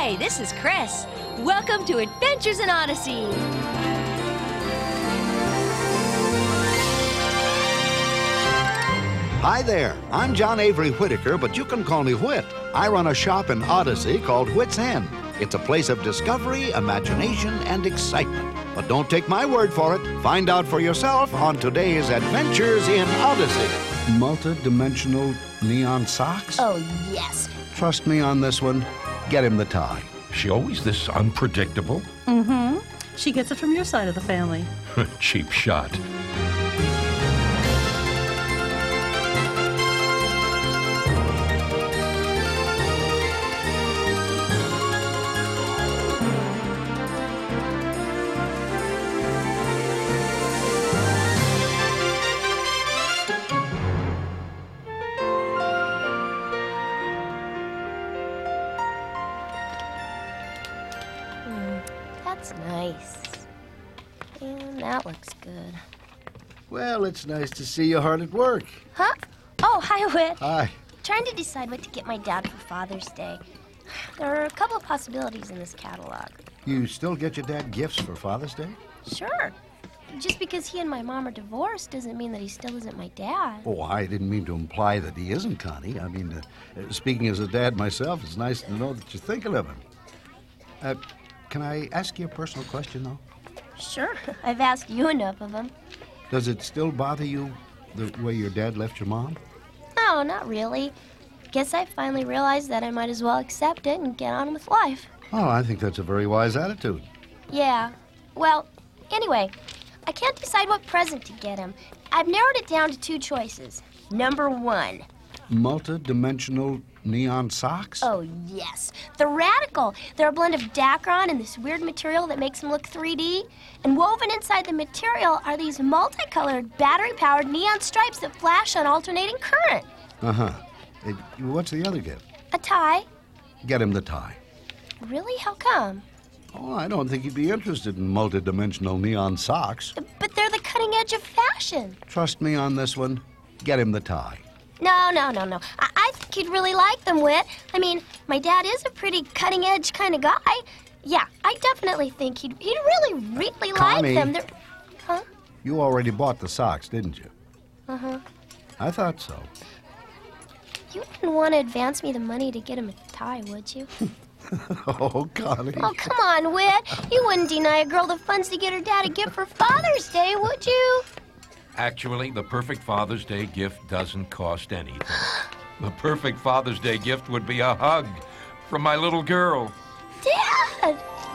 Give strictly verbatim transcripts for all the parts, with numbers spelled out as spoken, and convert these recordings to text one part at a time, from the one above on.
Hi, this is Chris. Welcome to Adventures in Odyssey. Hi there, I'm John Avery Whitaker, but you can call me Whit. I run a shop in Odyssey called Whit's End. It's a place of discovery, imagination, and excitement. But don't take my word for it. Find out for yourself on today's Adventures in Odyssey. Multi-dimensional neon socks? Oh, yes. Trust me on this one. Get him the tie. Is she always this unpredictable? Mm-hmm. She gets it from your side of the family. Cheap shot. That's nice. And that looks good. Well, it's nice to see you hard at work. Huh? Oh, hi, Whit. Hi. Trying to decide what to get my dad for Father's Day. There are a couple of possibilities in this catalog. You still get your dad gifts for Father's Day? Sure. Just because he and my mom are divorced doesn't mean that he still isn't my dad. Oh, I didn't mean to imply that he isn't, Connie. I mean, uh, speaking as a dad myself, it's nice to know that you're thinking of him. Uh, can I ask you a personal question, though? Sure. I've asked you enough of them. Does it still bother you the way your dad left your mom? No, not really. Guess I finally realized that I might as well accept it and get on with life. Oh, I think that's a very wise attitude. Yeah. Well, anyway, I can't decide what present to get him. I've narrowed it down to two choices. Number one. Multi-dimensional neon socks? Oh, yes. The Radical. They're a blend of Dacron and this weird material that makes them look three D. And woven inside the material are these multicolored, battery-powered neon stripes that flash on alternating current. Uh-huh. Hey, what's the other gift? A tie. Get him the tie. Really? How come? Oh, I don't think he'd be interested in multi-dimensional neon socks. But they're the cutting edge of fashion. Trust me on this one. Get him the tie. No, no, no, no. I, I think he'd really like them, Whit. I mean, my dad is a pretty cutting-edge kind of guy. Yeah, I definitely think he'd, he'd really, really Connie, like them. They're... Huh? You already bought the socks, didn't you? Uh-huh. I thought so. You wouldn't want to advance me the money to get him a tie, would you? Oh, Connie. Oh, come on, Whit. You wouldn't deny a girl the funds to get her dad a gift for Father's Day, would you? Actually, the perfect Father's Day gift doesn't cost anything. The perfect Father's Day gift would be a hug from my little girl. Dad!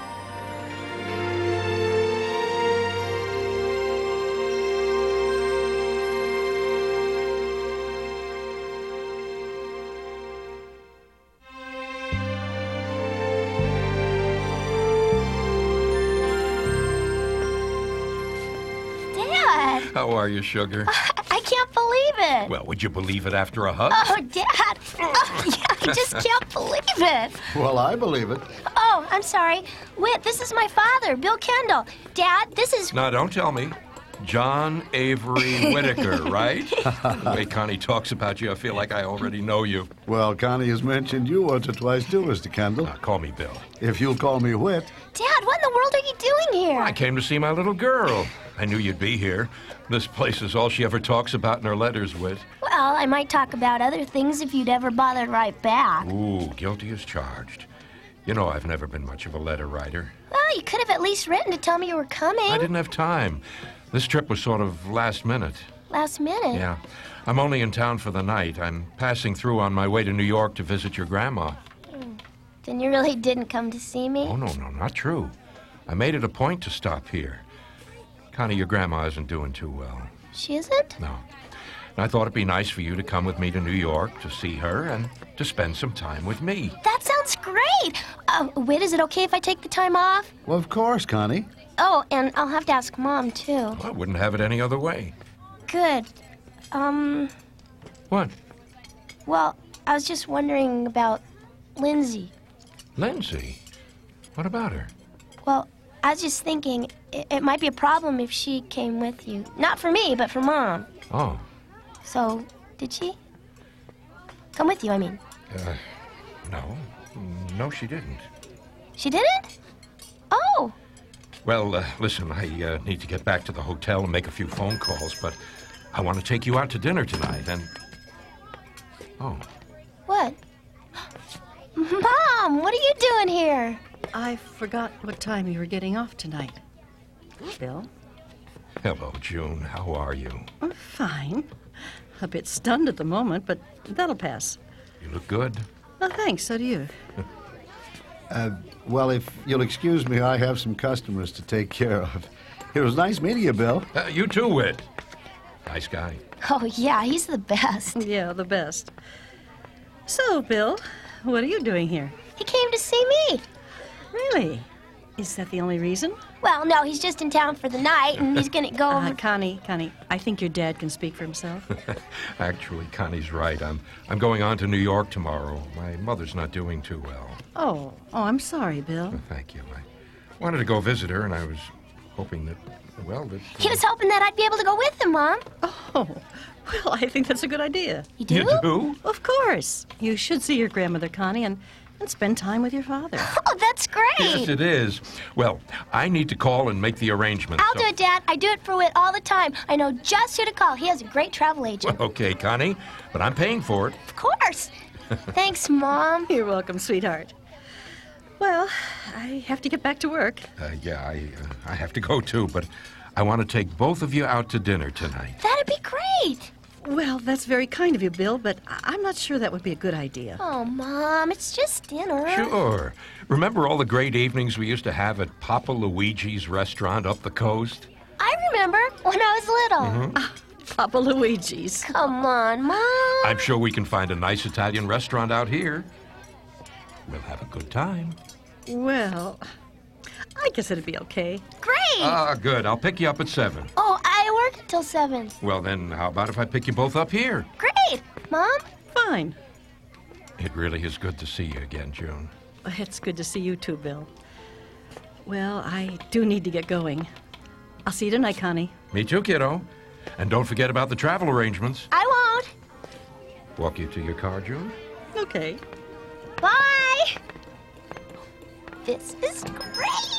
Dad! How are you, sugar? I can't believe it. Well, would you believe it after a hug? Oh, Dad. Oh, yeah, I just can't believe it. Well, I believe it. Oh, I'm sorry. Whit, this is my father, Bill Kendall. Dad, this is... No, don't tell me. John Avery Whitaker, right? The way Connie talks about you, I feel like I already know you. Well, Connie has mentioned you once or twice too, Mister Kendall. Now, call me Bill. If you'll call me Whit. Dad, what in the world are you doing here? I came to see my little girl. I knew you'd be here. This place is all she ever talks about in her letters, Whit. Well, I might talk about other things if you'd ever bother to write back. Ooh, guilty as charged. You know I've never been much of a letter writer. Well, you could have at least written to tell me you were coming. I didn't have time. This trip was sort of last minute. Last minute? Yeah. I'm only in town for the night. I'm passing through on my way to New York to visit your grandma. Mm. Then you really didn't come to see me? Oh, no, no, not true. I made it a point to stop here. Connie, your grandma isn't doing too well. She isn't? No. And I thought it'd be nice for you to come with me to New York to see her and to spend some time with me. That sounds great. Uh, Whit, is it okay if I take the time off? Well, of course, Connie. Oh, and I'll have to ask Mom, too. Well, I wouldn't have it any other way. Good. Um, What? well, I was just wondering about Lindsay. Lindsay? What about her? Well, I was just thinking it, it might be a problem if she came with you. Not for me, but for Mom. Oh. So, did she? Come with you, I mean. Uh, no. No, she didn't. She didn't? Oh. Well, uh, listen, I uh, need to get back to the hotel and make a few phone calls, but I want to take you out to dinner tonight, and... Oh. What? Mom, what are you doing here? I forgot what time you were getting off tonight. Bill? Hello, June. How are you? I'm fine. A bit stunned at the moment, but that'll pass. You look good. Oh, thanks. So do you. Uh, well, if you'll excuse me, I have some customers to take care of. It was nice meeting you, Bill. Uh, you too, Whit. Nice guy. Oh, yeah, he's the best. Yeah, the best. So, Bill, what are you doing here? He came to see me. Really? Is that the only reason? Well, no, he's just in town for the night, and he's gonna go over... Uh, Connie, Connie, I think your dad can speak for himself. Actually, Connie's right. I'm I'm going on to New York tomorrow. My mother's not doing too well. Oh, oh, I'm sorry, Bill. Thank you. I wanted to go visit her, and I was hoping that, well, that... uh, He was hoping that I'd be able to go with him, Mom. Oh, well, I think that's a good idea. You do? You do? Of course. You should see your grandmother, Connie, and, and spend time with your father. Oh, that's great. Yes, it is. Well, I need to call and make the arrangements. I'll so- do it, Dad. I do it for Whit all the time. I know just who to call. He has a great travel agent. Well, okay, Connie, but I'm paying for it. Of course. Thanks, Mom. You're welcome, sweetheart. Well, I have to get back to work. Uh, yeah, I uh, I have to go too, but I want to take both of you out to dinner tonight. That'd be great. Well, that's very kind of you, Bill, but I- I'm not sure that would be a good idea. Oh, Mom, it's just dinner. Sure. Remember all the great evenings we used to have at Papa Luigi's restaurant up the coast? I remember when I was little. Mm-hmm. Papa Luigi's. Come on, Mom. I'm sure we can find a nice Italian restaurant out here. We'll have a good time. Well, I guess it'd be okay. Great. Ah, good. I'll pick you up at seven. Oh, I work until seven. Well, then, how about if I pick you both up here? Great. Mom? Fine. It really is good to see you again, June. It's good to see you too, Bill. Well, I do need to get going. I'll see you tonight, Connie. Me too, kiddo. And don't forget about the travel arrangements. I won't. Walk you to your car, June? Okay. Bye. This is great.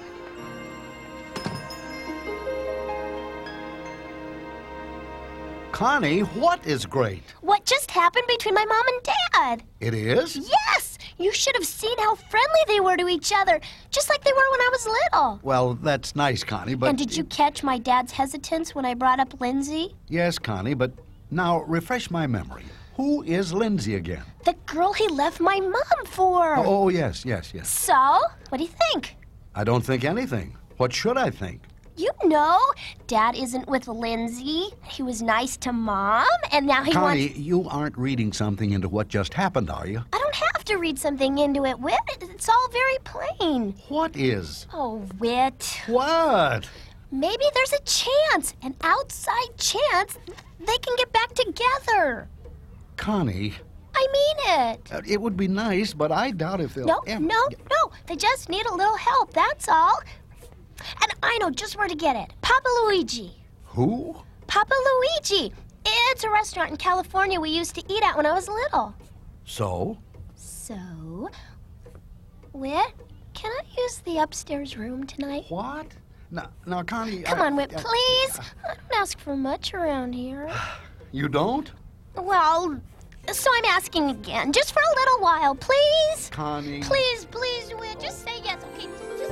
Connie, what is great? What just happened between my mom and Dad? It is? Yes! You should have seen how friendly they were to each other, just like they were when I was little. Well, that's nice, Connie, but... And did you catch my dad's hesitance when I brought up Lindsay? Yes, Connie, but now refresh my memory. Who is Lindsay again? The girl he left my mom for. Oh, yes, yes, yes. So, what do you think? I don't think anything. What should I think? You know, Dad isn't with Lindsay. He was nice to Mom, and now he Connie, wants... you aren't reading something into what just happened, are you? I don't have to read something into it, Whit. It's all very plain. What is? Oh, Whit. What? Maybe there's a chance, an outside chance, they can get back together. Connie, I mean it. uh, it would be nice, but I doubt if they'll... No, ever- no, no. They just need a little help, that's all. And I know just where to get it. Papa Luigi. Who? Papa Luigi. It's a restaurant in California we used to eat at when I was little. So? So, Whit, can I use the upstairs room tonight? What? Now, now Connie... Come I- on, Whit, uh, please. I don't ask for much around here. You don't? Well, so I'm asking again, just for a little while, please? Connie... Please, please, Whit, just say yes, okay? Just...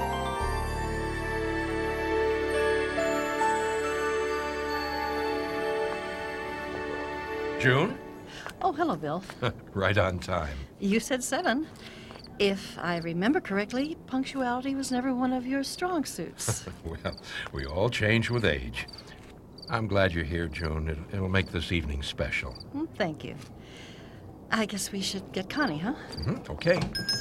June? Oh, hello, Bill. Right on time. You said seven. If I remember correctly, punctuality was never one of your strong suits. Well, we all change with age. I'm glad you're here, June. It, it'll make this evening special. Hmm, Thank you. I guess we should get Connie, huh? Mm-hmm. Okay.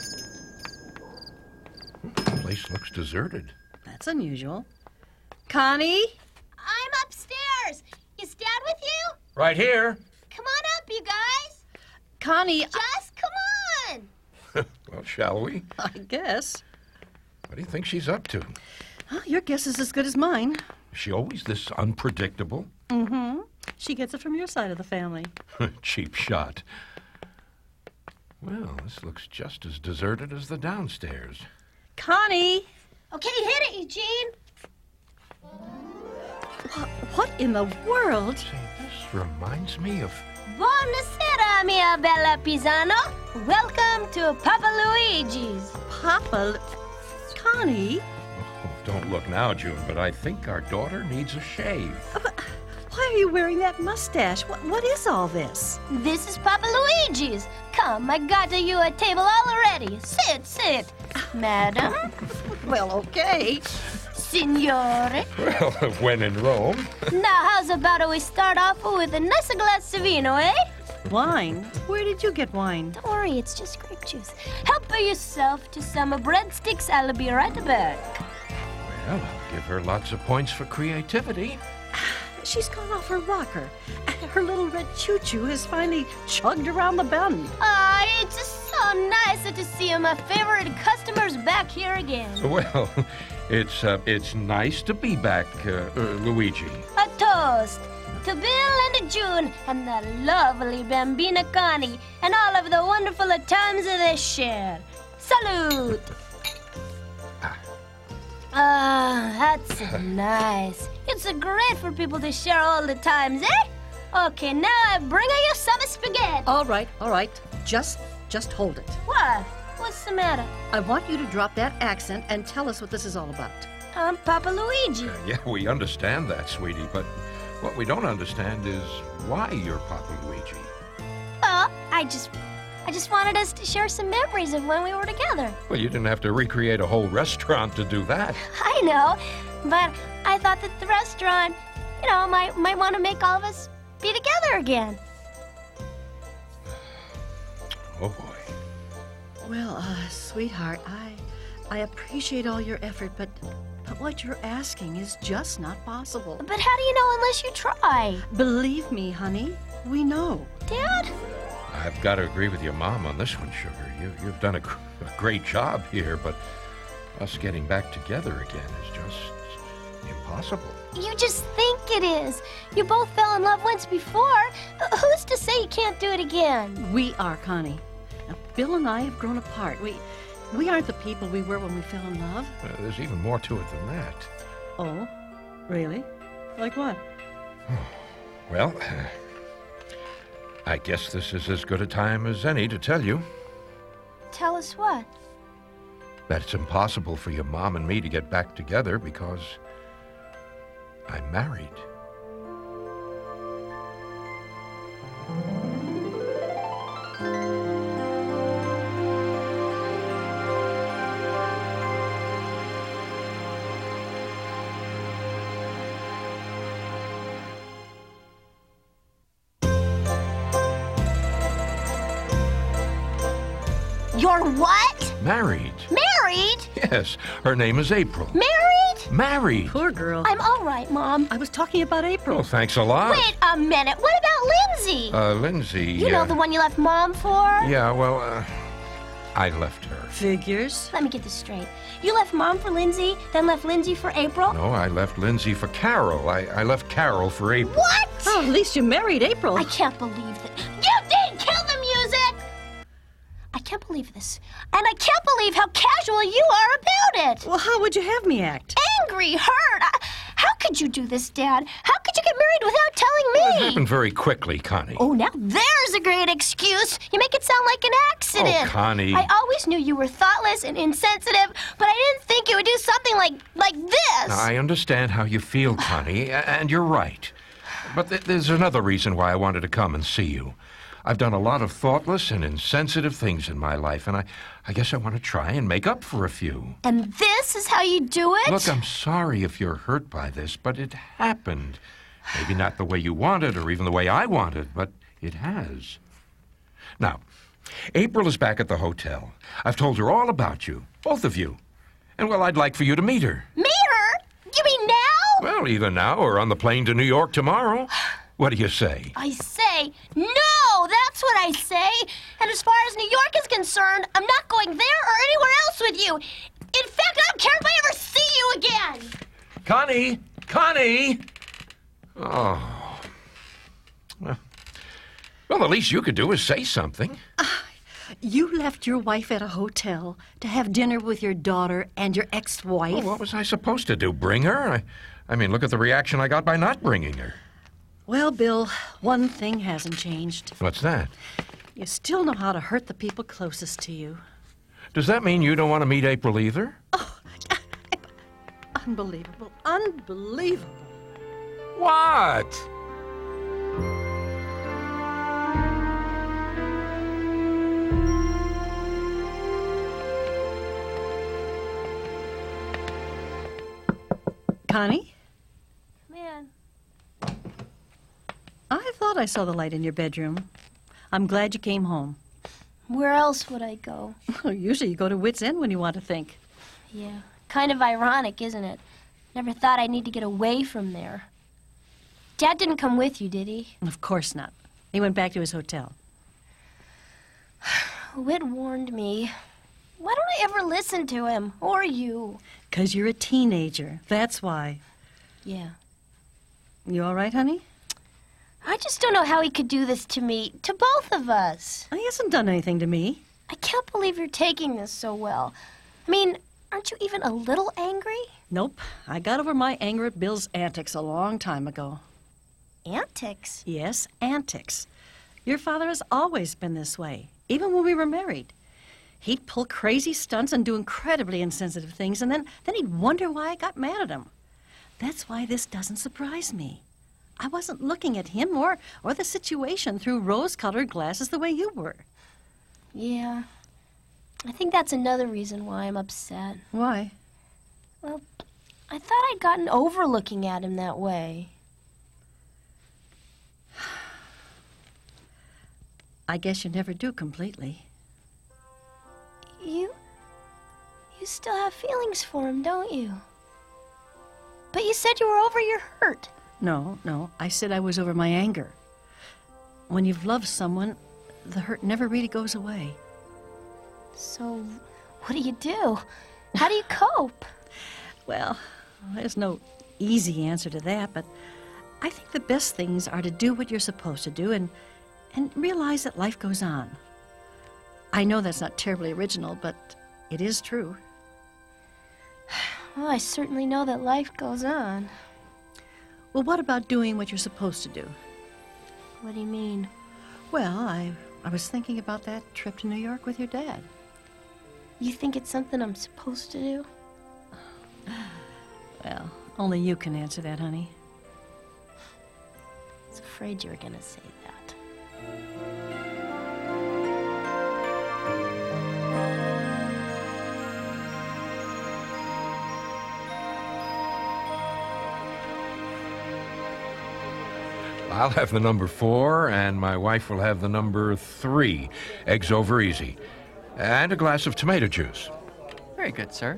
The place looks deserted. That's unusual. Connie? I'm upstairs. Is Dad with you? Right here. Come on up, you guys. Connie, Just come on. Well, shall we? I guess. What do you think she's up to? Huh, your guess is as good as mine. Is she always this unpredictable? Mm-hmm. She gets it from your side of the family. Cheap shot. Well, this looks just as deserted as the downstairs. Connie! Okay, hit it, Eugene. What in the world? Say, this reminds me of... Buonasera, mia bella Pisano. Welcome to Papa Luigi's. Papa... Connie? Oh, don't look now, June, but I think our daughter needs a shave. Why are you wearing that mustache? What, what is all this? This is Papa Luigi's. Come, I got you a table already. Sit, sit. Madam, Well, okay. signore. Well, when in Rome. Now, how's about we start off with a nice glass of vino, eh? Wine? Where did you get wine? Don't worry, it's just grape juice. Help yourself to some breadsticks. I'll be right back. Well, I'll give her lots of points for creativity. She's gone off her rocker. Her little red choo-choo has finally chugged around the bend. Ah, it's just so nice to see my favorite customers back here again. Well, it's uh, it's nice to be back, uh, uh, Luigi. A toast to Bill and June and the lovely Bambina Connie and all of the wonderful times they shared. Salute! Ah, that's nice. It's great for people to share all the times, eh? Okay, now I bring you some spaghetti. All right, all right. Just, just hold it. What? What's the matter? I want you to drop that accent and tell us what this is all about. I'm Papa Luigi. Uh, yeah, we understand that, sweetie, but what we don't understand is why you're Papa Luigi. Oh, I just... I just wanted us to share some memories of when we were together. Well, you didn't have to recreate a whole restaurant to do that. I know, but I thought that the restaurant, you know, might might want to make all of us be together again. Oh, boy. Well, uh, sweetheart, I, I appreciate all your effort, but, but what you're asking is just not possible. But how do you know unless you try? Believe me, honey, we know. Dad? I've got to agree with your mom on this one, Sugar. You, you've done a, gr- a great job here, but us getting back together again is just impossible. You just think it is. You both fell in love once before. Uh, Who's to say you can't do it again? We are, Connie. Now, Bill and I have grown apart. We, we aren't the people we were when we fell in love. Uh, there's even more to it than that. Oh, really? Like what? Well, I guess this is as good a time as any to tell you Tell us what? that it's impossible for your mom and me to get back together because I'm married. You're what? Married? Married? Yes, her name is April. Married? Married? Poor girl. I'm all right, Mom. I was talking about April. Oh, thanks a lot. Wait a minute. What about Lindsay? Uh, Lindsay. you know uh, the one you left Mom for? Yeah, well, uh, I left her. Figures. Let me get this straight. You left Mom for Lindsay, then left Lindsay for April? No, I left Lindsay for Carol. I, I left Carol for April. What? Oh, at least you married April. I can't believe that. You didn't kill the music! I can't believe this. And I can't believe how casual you are about it. Well, how would you have me act? Angry, hurt. I, how could you do this, Dad? How could you get married without It telling me? happened very quickly, Connie. Oh, now there's a great excuse. You make it sound like an accident. Oh, Connie. I always knew you were thoughtless and insensitive, but I didn't think you would do something like like this. Now, I understand how you feel, Connie, a- and you're right. But th- there's another reason why I wanted to come and see you. I've done a lot of thoughtless and insensitive things in my life, and I, I guess I want to try and make up for a few. And this is how you do it? Look, I'm sorry if you're hurt by this, but it happened. Maybe not the way you wanted or even the way I wanted, but it has. Now, April is back at the hotel. I've told her all about you, both of you. And, well, I'd like for you to meet her. Meet her? You mean now? Well, either now or on the plane to New York tomorrow. What do you say? I say, no, that's what I say. And as far as New York is concerned, I'm not going there or anywhere else with you. In fact, I don't care if I ever see you again. Connie! Connie! Oh. Well, well, the least you could do is say something. You left your wife at a hotel to have dinner with your daughter and your ex-wife? Well, what was I supposed to do? Bring her? I, I mean, look at the reaction I got by not bringing her. Well, Bill, one thing hasn't changed. What's that? You still know how to hurt the people closest to you. Does that mean you don't want to meet April either? Unbelievable. Unbelievable. What? Connie? Man, I thought I saw the light in your bedroom. I'm glad you came home. where else would I go? Usually you go to Wits End when you want to think. Yeah, kind of ironic, isn't it? Never thought I'd need to get away from there. Dad didn't come with you, did he? Of course not. He went back to his hotel. Whit warned me. Why don't I ever listen to him? Or you? 'Cause you're a teenager. That's why. Yeah. You all right, honey? I just don't know how he could do this to me, to both of us. He hasn't done anything to me. I can't believe you're taking this so well. I mean, aren't you even a little angry? Nope. I got over my anger at Bill's antics a long time ago. Antics? Yes, antics. Your father has always been this way, even when we were married. He'd pull crazy stunts and do incredibly insensitive things, and then, then he'd wonder why I got mad at him. That's why this doesn't surprise me. I wasn't looking at him or, or the situation through rose-colored glasses the way you were. Yeah. I think that's another reason why I'm upset. Why? Well, I thought I'd gotten over looking at him that way. I guess you never do completely. You... you still have feelings for him, don't you? But you said you were over your hurt. No, no. I said I was over my anger. When you've loved someone, the hurt never really goes away. So, what do you do? How do you cope? Well, there's no easy answer to that, but I think the best things are to do what you're supposed to do and, and realize that life goes on. I know that's not terribly original, but it is true. Well, I certainly know that life goes on. Well, what about doing what you're supposed to do? What do you mean? Well, I, I was thinking about that trip to New York with your dad. You think it's something I'm supposed to do? Well, only you can answer that, honey. I was afraid you were gonna say that. I'll have the number four, and my wife will have the number three. Eggs over easy. And a glass of tomato juice. Very good, sir.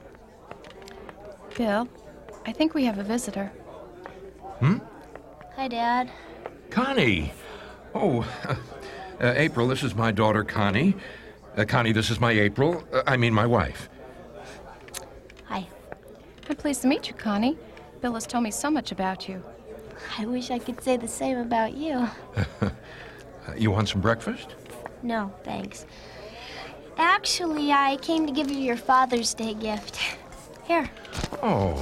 Bill, I think we have a visitor. Hmm? Hi, Dad. Connie! Oh, uh, uh, April, this is my daughter, Connie. Uh, Connie, this is my April. Uh, I mean, my wife. Hi. I'm pleased to meet you, Connie. Bill has told me so much about you. I wish I could say the same about you. Uh, you want some breakfast? No, thanks. Actually, I came to give you your Father's Day gift. Here. Oh.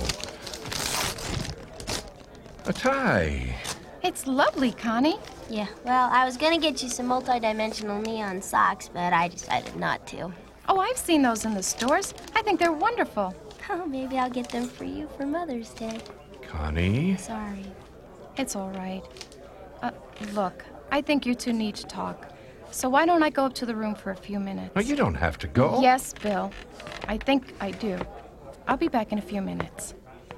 A tie. It's lovely, Connie. Yeah, well, I was gonna get you some multi-dimensional neon socks, but I decided not to. Oh, I've seen those in the stores. I think they're wonderful. Oh, maybe I'll get them for you for Mother's Day. Connie? Sorry. It's all right. Uh, look, I think you two need to talk. So why don't I go up to the room for a few minutes? Oh, you don't have to go. Yes, Bill. I think I do. I'll be back in a few minutes.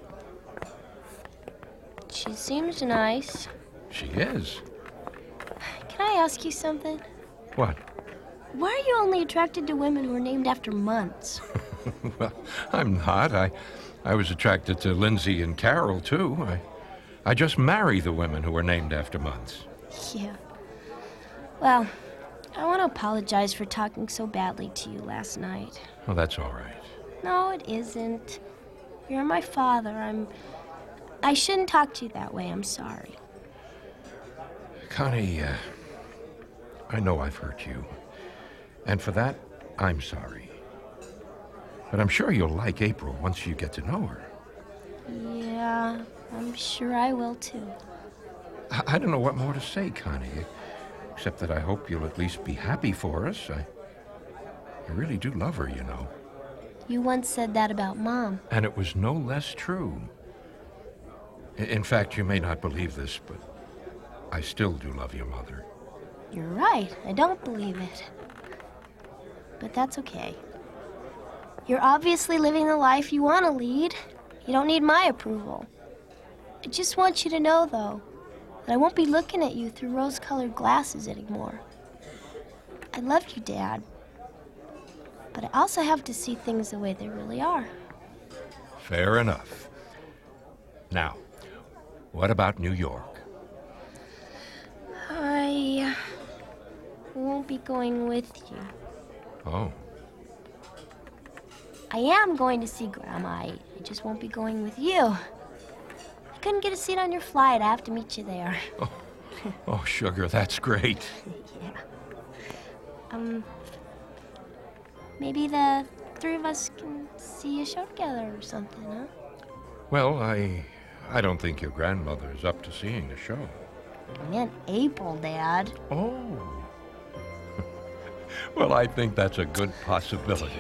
She seems nice. She is. Can I ask you something? What? Why are you only attracted to women who are named after months? Well, I'm not. I, I was attracted to Lindsay and Carol, too. I, I just marry the women who are named after months. Yeah. Well, I want to apologize for talking so badly to you last night. Well, that's all right. No, it isn't. You're my father. I'm... I shouldn't talk to you that way. I'm sorry. Connie, uh, I know I've hurt you. And for that, I'm sorry. But I'm sure you'll like April once you get to know her. Yeah, I'm sure I will too. I, I don't know what more to say, Connie, except that I hope you'll at least be happy for us. I, I really do love her, you know. You once said that about Mom. And it was no less true. I- In fact, you may not believe this, but I still do love your mother. You're right, I don't believe it. But that's okay. You're obviously living the life you want to lead. You don't need my approval. I just want you to know, though, that I won't be looking at you through rose-colored glasses anymore. I love you, Dad. But I also have to see things the way they really are. Fair enough. Now, what about New York? I won't be going with you. Oh, I am going to see Grandma. I I just won't be going with you. I couldn't get a seat on your flight. I have to meet you there. oh, sugar, that's great. Yeah. Um, maybe the three of us can see a show together or something, huh? Well, I, I don't think your grandmother's up to seeing the show. I meant April, Dad. Oh. Well, I think that's a good possibility.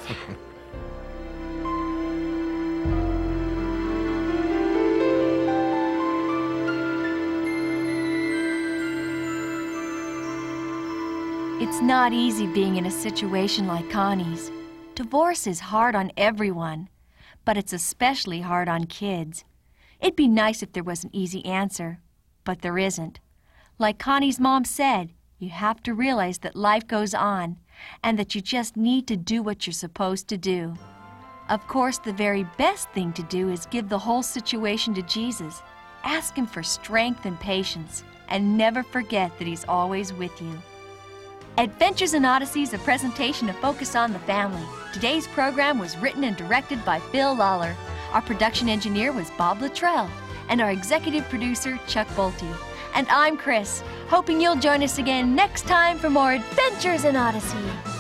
It's not easy being in a situation like Connie's. Divorce is hard on everyone, but it's especially hard on kids. It'd be nice if there was an easy answer, but there isn't. Like Connie's mom said, you have to realize that life goes on and that you just need to do what you're supposed to do. Of course, the very best thing to do is give the whole situation to Jesus. Ask Him for strength and patience, and never forget that He's always with you. Adventures in Odyssey is a presentation of Focus on the Family. Today's program was written and directed by Phil Lawler. Our production engineer was Bob Luttrell, and our executive producer, Chuck Bolte. And I'm Chris, hoping you'll join us again next time for more Adventures in Odyssey.